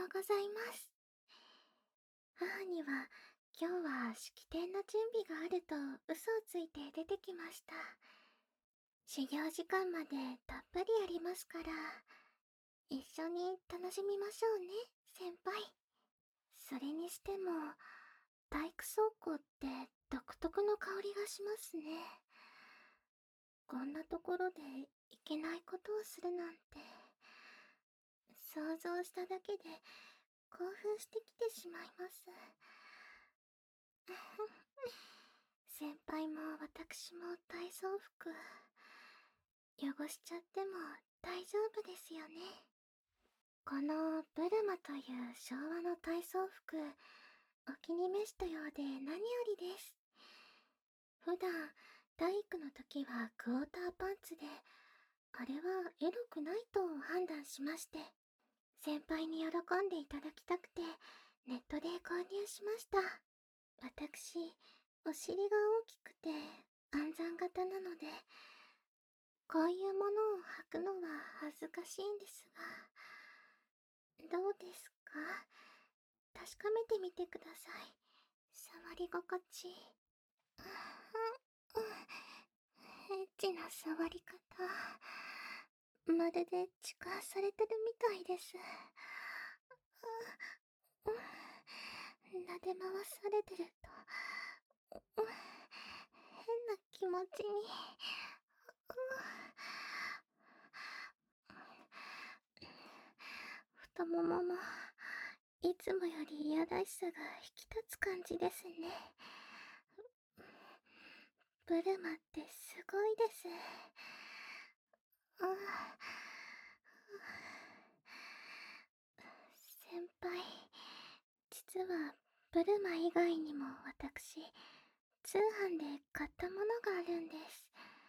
ございます。母には今日は式典の準備があると嘘をついて出てきました。始業時間までたっぷりありますから、一緒に楽しみましょうね、先輩。それにしても、体育倉庫って独特の香りがしますね。こんなところでいけないことをするなんて、想像しただけで興奮してきてしまいます。先輩も私も体操服汚しちゃっても大丈夫ですよね。このブルマという昭和の体操服、お気に召したようで何よりです。普段体育の時はクォーターパンツで、あれはエロくないと判断しまして、先輩に喜んでいただきたくてネットで購入しました。私、お尻が大きくて暗算型なので、こういうものを履くのは恥ずかしいんですが、どうですか？確かめてみてください。触り心地。エッチな触り方。まるで痴漢されてるみたいです。撫で回されてると、変な気持ちに。太ももも、いつもよりいやらしさが引き立つ感じですね。ブルマってすごいです。先輩、実はブルマ以外にも私、通販で買ったものがあるんです。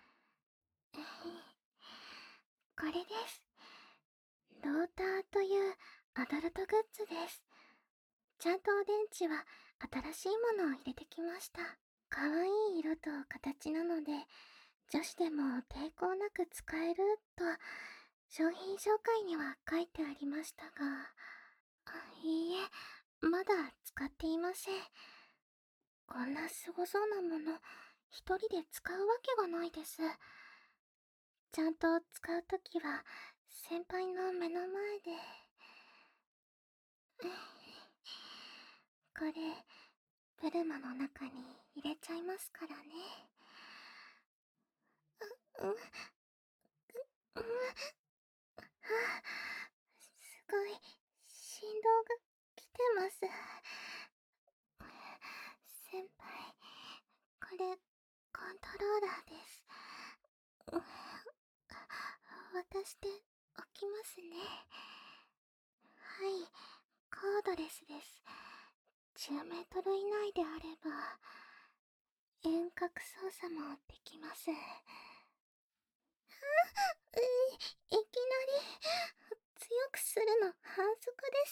これです。ローターというアダルトグッズです。ちゃんと電池は新しいものを入れてきました。可愛い色と形なので、女子でも抵抗なく使えると商品紹介には書いてありましたが、いいえ、まだ使っていません。こんなすごそうなもの、一人で使うわけがないです。ちゃんと使うときは、先輩の目の前で。これ、ブルマの中に入れちゃいますからね。う、う、すごい、振動が来てます。先輩、これ、コントローラーです。渡しておきますね。はい、コードレスです。10メートル以内であれば、遠隔操作もできます。いきなり、強くするの反則です。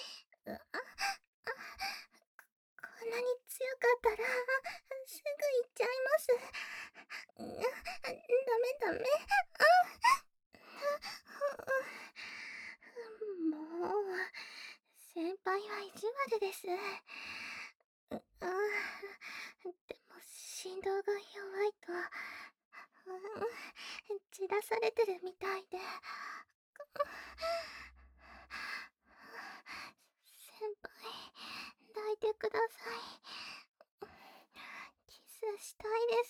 こんなに強かったら、すぐ行っちゃいます。ダメダメ。もう、先輩は意地悪です。でも、振動が弱いと、散らされてるみたいで。先輩、抱いてください。キスしたいです。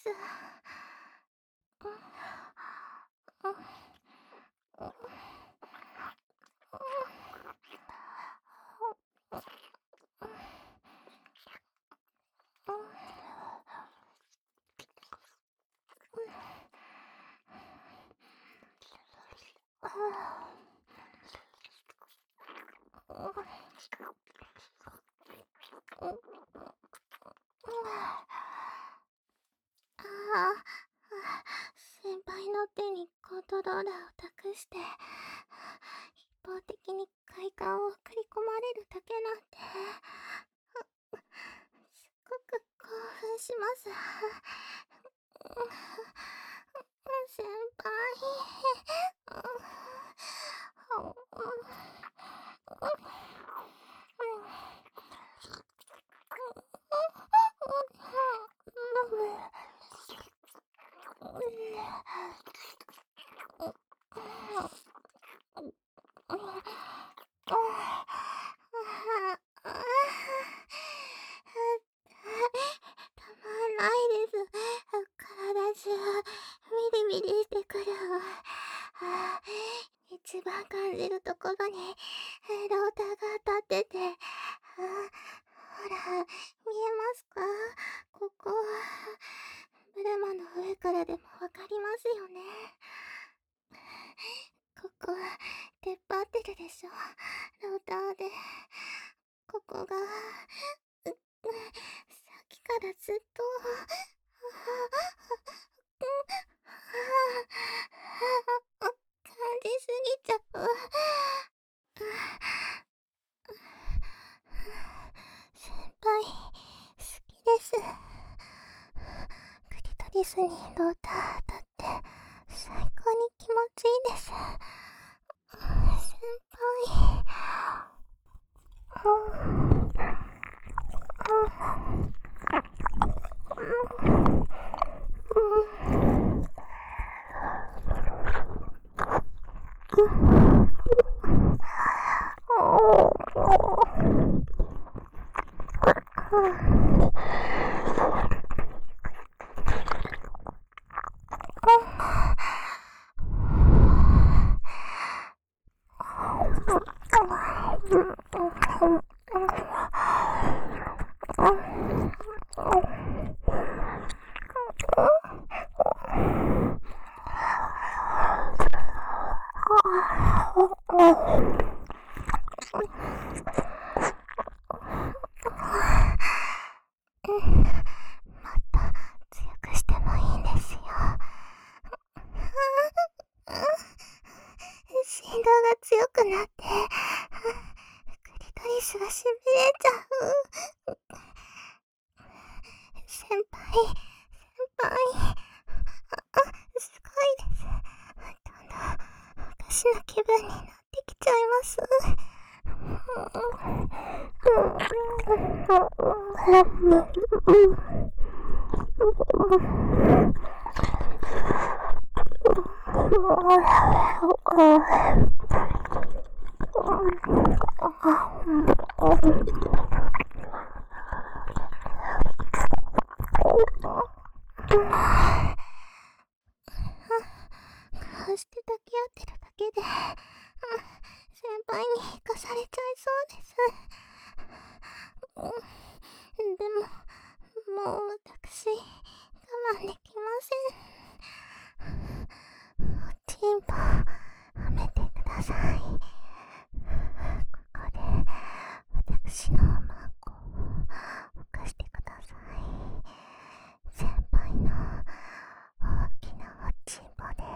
先輩の手にコントローラーを託して、一方的に快感を送り込まれるだけなんて、すっごく興奮します。先輩。 一番感じるところにローターが立ってて、ほら、見えますか？ここ、ブルマの上からでもわかりますよね。ここ、出っ張ってるでしょ、ローターで。ここが、さっきからずっと、感じすぎちゃう。先輩、好きです。クリトリスにローター当たって最高に気持ちいいです。先輩。強くしてもいいんですよ。振動が強くなって、クリトリスがしびれちゃう。先輩、すごいです。どんどんおかしな気分になってきちゃいます。こうして抱き合ってるだけで、先輩に引かされちゃいそうです。でも、もう私、我慢できません。おちんぽ、褒めてください。ここで、私のマンコを犯してください。先輩の大きなおちんぽで、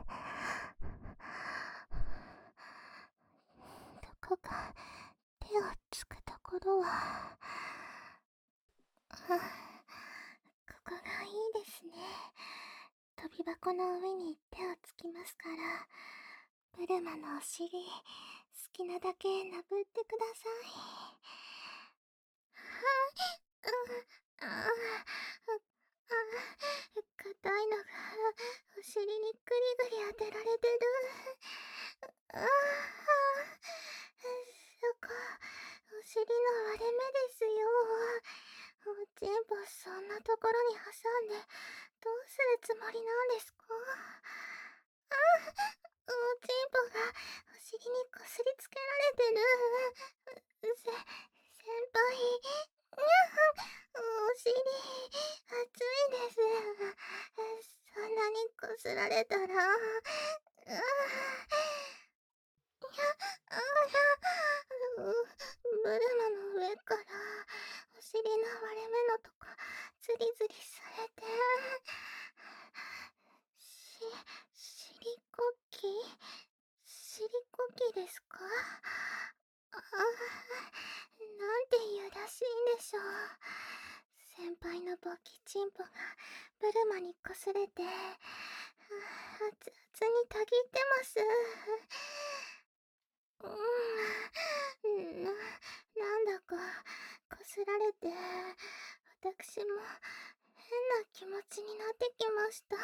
どこか手をつくところは、ここがいいですね。飛び箱の上に手をつきますから、ブルマのお尻、好きなだけなぶってください。硬いのがお尻にグリグリ当てられてる。そこ、お尻の割れ目ですよ。おちんぽそんなところに挟んでどうするつもりなんですか？おちんぽがお尻にこすりつけられてる。先輩、お尻、熱いです。そんなにこすられたら、ブルマの上からお尻の割れ目のとこズリズリされて、尻こきですか？なんていうらしいんでしょう。先輩の勃起チンポがブルマにこすれて、熱々にたぎってます。なんだかこすられて、私も変な気持ちになってきました。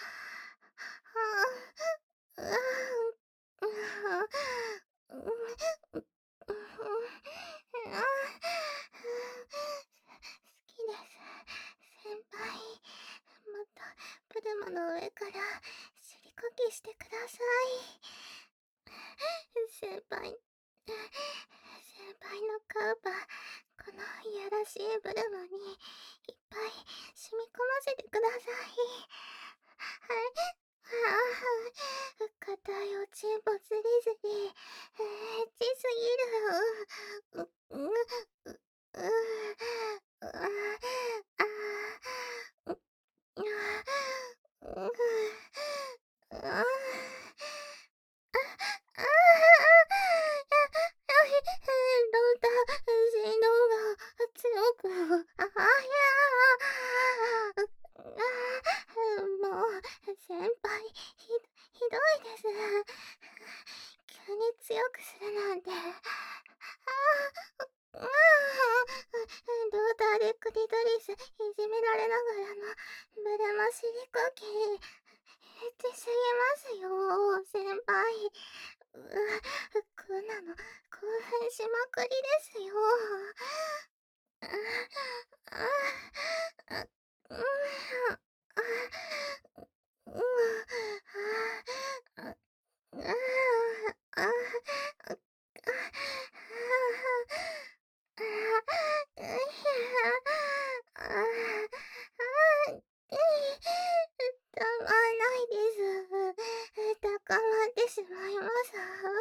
好きです。先輩、もっとプルマの上から尻こきしてください。 先輩、先輩のカウパ、このいやらしいブルマにいっぱい染み込ませてください。はい。ああ、硬いおちんぽずりずり、エッチすぎる。う、う、う、ああ、ああどんだ、振動が強く、もう、先輩、ひどいです。急に強くするなんて。ドーターでクリトリスいじめられながらのブルマシリコキエッチすぎますよ、先輩。こんなの興奮しまくりですよ。あああうんうんあああたまらないです。高まってしまいます。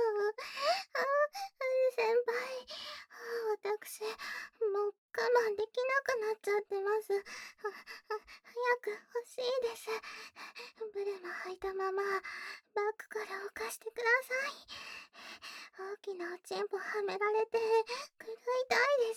先輩、私、もう我慢できなくなっちゃってます。早く欲しいです。ブルマ履いたまま、バッグから置かしてください。大きなおちんぽはめられて、狂いたいです。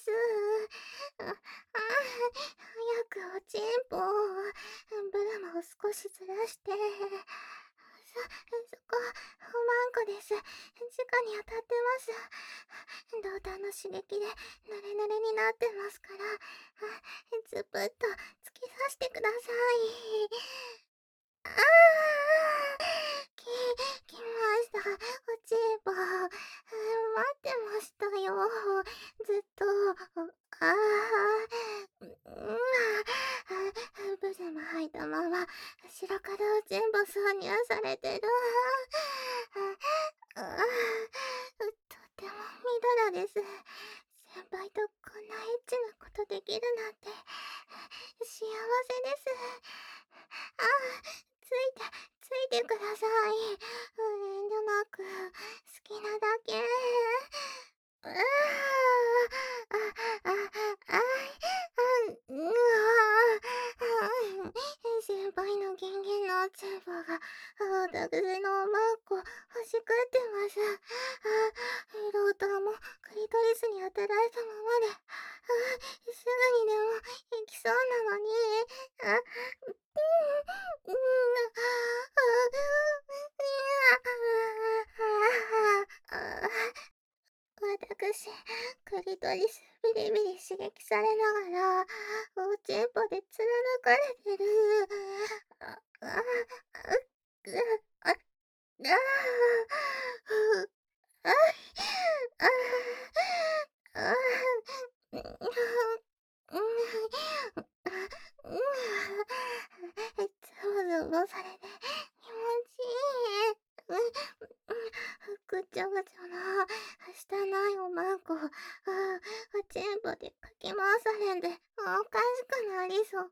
早くおちんぽを、ブルマを少しずらして、そこ、おまんこです。直に当たってます。胴体の刺激でヌレヌレになってますから、ズブッと突き刺してください。ああ、き、来ました。おちんぽ。待ってましたよ。ずっと。ああ、ブルマ履いたまま、後ろからおちんぽ挿入されてる。とてもみだらです。先輩とこんなエッチなことできるなんて、幸せです。あ、ついてください。遠慮なく、好きなだけ。うああ、あ、うわ先輩のギンギンのおつぼが、私のおまんこ、欲しくってます。ローターもクリトリスに当てられたままで、すぐにでも行きそうなのに、うん、私、クリトリスビリビリ刺激されながら、おちんぽで貫かれてる。あ、あ、あ、あ、あ、あ、あ、ズボズボされて気持ちいい。ぐちゃぐちゃな、したないおまんこ、おちんぽでかき回されんで、おかしくなりそう。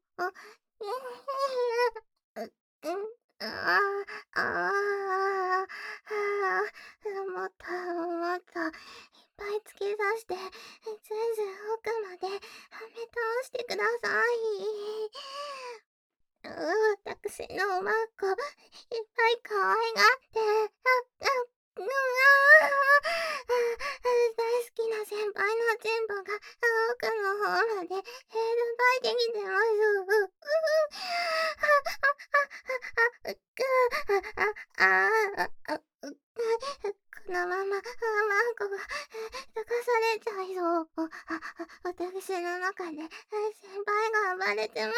ああ、ああ、もっと、もっと、いっぱい突き刺して、ずんずん奥まではめ倒してください。私のおまんこ、いっぱい可愛がって、大好きな先輩のチンポが奥の方までヘルバイてきてます。このままマンコが溶かされちゃいそう。私の中で先輩が暴れてます。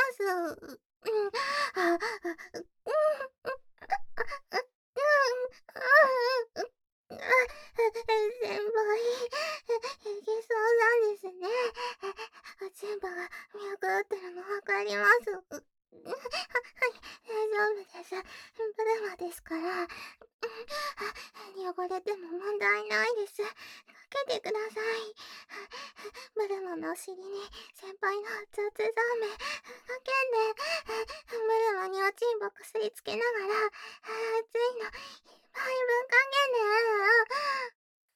先輩、いけそうなんですね。おちんぽが脈打ってるのわかります。はい、大丈夫です。ブルマですから。了汚れても問題ないです。かけてください。ブルマのお尻に先輩の雑談目かけんで、ブルマにおちんぽこすりつけながら、熱いのいっぱい分かけんで。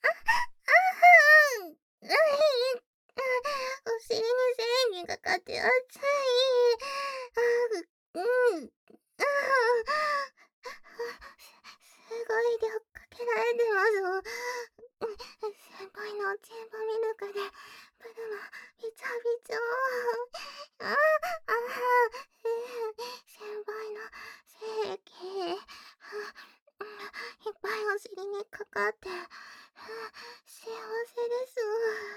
お尻に繊維がかかって熱い。うん。すごい量かけられてます。先輩のおちんぽミルクで、ブルマ、びちゃびちゃ。先輩の精液、いっぱいお尻にかかって、幸せです。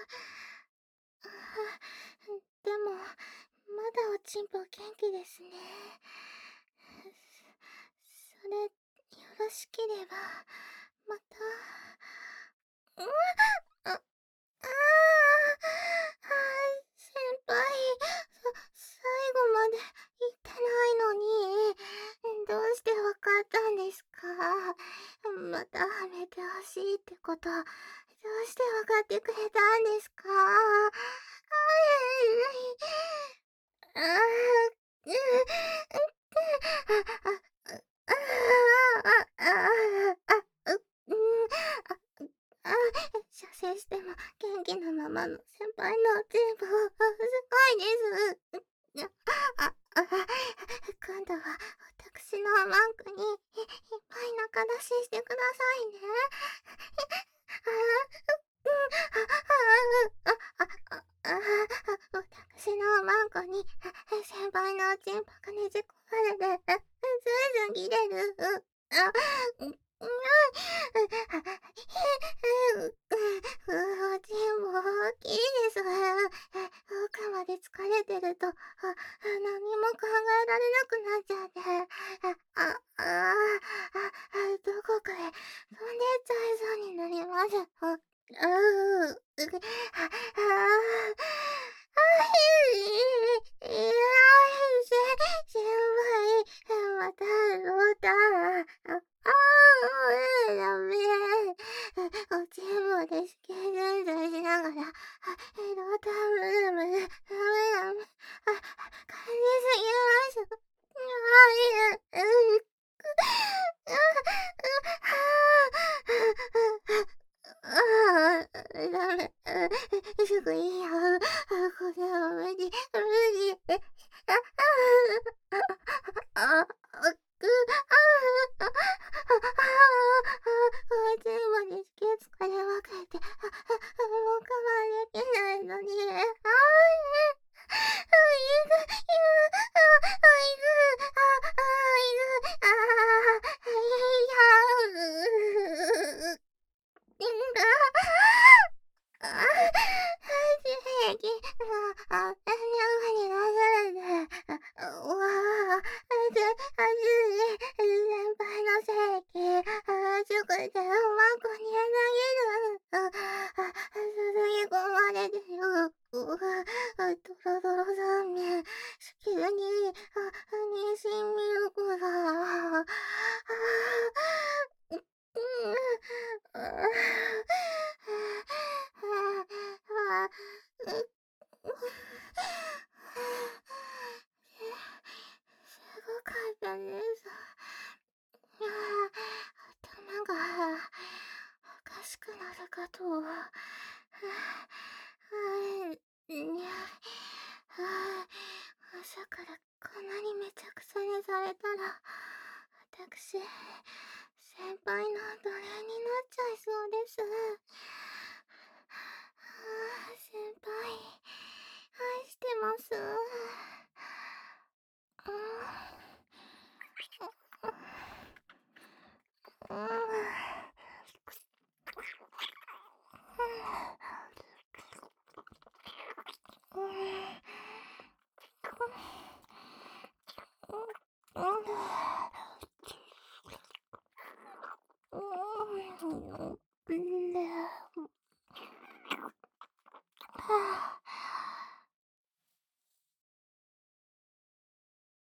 でも、まだおちんぽ元気ですね。それ、よろしければ、また。あ、あ先輩、最後まで言ってないのに、どうしてわかったんですか？またはめてほしいってこと、どうしてわかってくれたんですか？あー、あ、射精しても元気なままの先輩のチーム、すごいです。今度は私のマンクにいっぱい仲出ししてくださいね。私のマンコに先輩のチンポがねじ込まれて、ずんずん切れる。おちんぽ大きいです。奥まで疲れてると、何も考えられなくなっちゃって、どこかへ飛んでっちゃいそうになります。いや先輩、またロータダメ。おちんぽでスケジュールしながら、ロータブルーム、ダメ。感じすぎます。ダメ。すぐいいよ。これは無理。あ、全部に気を疲れまくって、もう我慢できないのに。ドロドロ三面、しきりに、妊娠ミルクだ。すごかったです。頭がおかしくなるかと。朝からこんなにめちゃくちゃにされたら、私、先輩の奴隷になっちゃいそうです。先輩、愛してます。